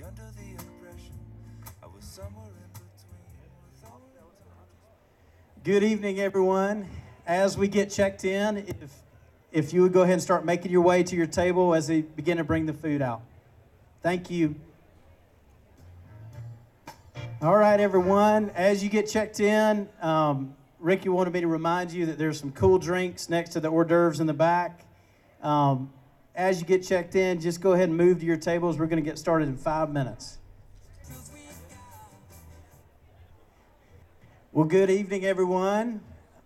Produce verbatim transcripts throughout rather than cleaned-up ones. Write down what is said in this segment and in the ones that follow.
under the impression I was somewhere in between with all Good evening, everyone. As we get checked in, if, if you would go ahead and start making your way to your table as they begin to bring the food out. Thank you. All right, everyone. As you get checked in, um, Ricky wanted me to remind you that there's some cool drinks next to the hors d'oeuvres in the back. Um, as you get checked in, just go ahead and move to your tables. We're going to get started in five minutes. Well, good evening, everyone.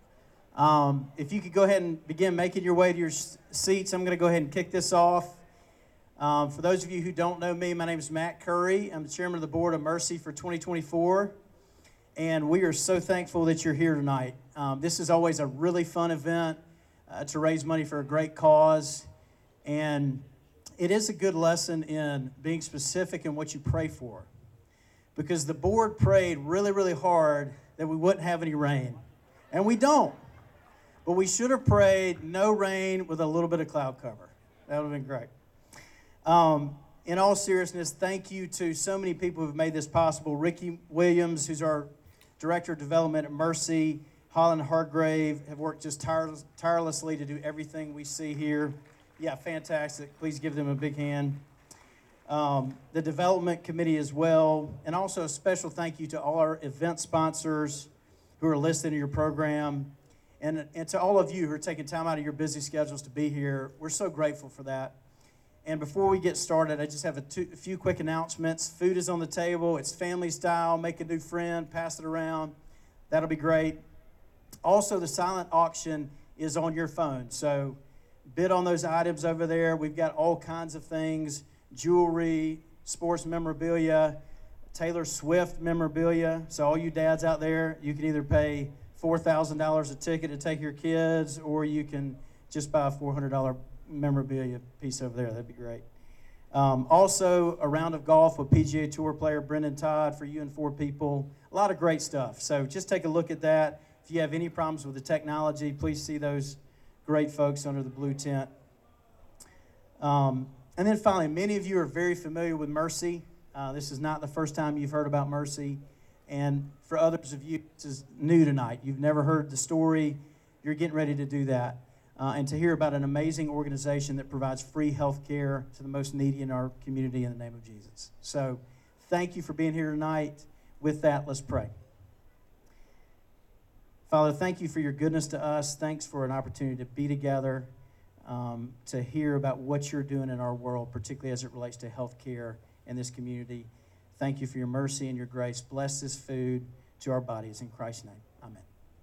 Um, if you could go ahead and begin making your way to your seats, I'm going to go ahead and kick this off. Um, for those of you who don't know me, my name is Matt Curry. I'm the chairman of the board of Mercy for twenty twenty-four, and we are so thankful that you're here tonight. Um, this is always a really fun event uh, to raise money for a great cause, and it is a good lesson in being specific in what you pray for, because the board prayed really, really hard that we wouldn't have any rain, and we don't. But we should have prayed no rain with a little bit of cloud cover. That would have been great. Um, in all seriousness, thank you to so many people who've made this possible. Ricky Williams, who's our Director of Development at Mercy, Holland Hargrave, have worked just tire- tirelessly to do everything we see here. Yeah, fantastic. Please give them a big hand. Um, the Development Committee as well. And also a special thank you to all our event sponsors who are listed in your program. And, and to all of you who are taking time out of your busy schedules to be here. We're so grateful for that. And before we get started, I just have a, two, a few quick announcements. Food is on the table. It's family style. Make a new friend. Pass it around. That'll be great. Also, the silent auction is on your phone. So bid on those items over there. We've got all kinds of things. Jewelry, sports memorabilia, Taylor Swift memorabilia. So all you dads out there, you can either pay four thousand dollars a ticket to take your kids, or you can just buy a four hundred dollars memorabilia piece over there. That'd be great. Um, also, a round of golf with P G A Tour player Brendan Todd for you and four people. A lot of great stuff. So just take a look at that. If you have any problems with the technology, please see those great folks under the blue tent. Um, and then finally, many of you are very familiar with Mercy. Uh, this is not the first time you've heard about Mercy. And for others of you, this is new tonight. You've never heard the story. You're getting ready to do that. Uh, and to hear about an amazing organization that provides free health care to the most needy in our community in the name of Jesus. So thank you for being here tonight. With that, let's pray. Father, thank you for your goodness to us. Thanks for an opportunity to be together, um, to hear about what you're doing in our world, particularly as it relates to health care in this community. Thank you for your mercy and your grace. Bless this food to our bodies. In Christ's name, amen.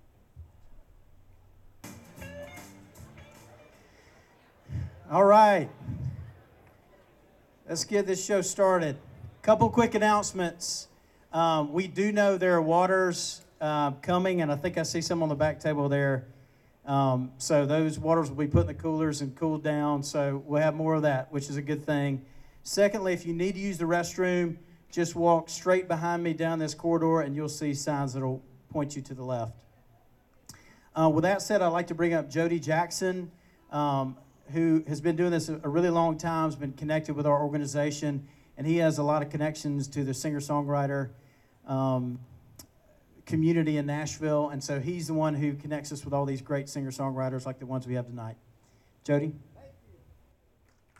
All right. Let's get this show started. Couple quick announcements. Um, we do know there are waters uh, coming, and I think I see some on the back table there. Um, so those waters will be put in the coolers and cooled down, so we'll have more of that, which is a good thing. Secondly, if you need to use the restroom, just walk straight behind me down this corridor, and you'll see signs that will point you to the left. Uh, with that said, I'd like to bring up Jody Jackson, um, who has been doing this a really long time, has been connected with our organization, and he has a lot of connections to the singer-songwriter um, community in Nashville, and so he's the one who connects us with all these great singer-songwriters like the ones we have tonight. Jody?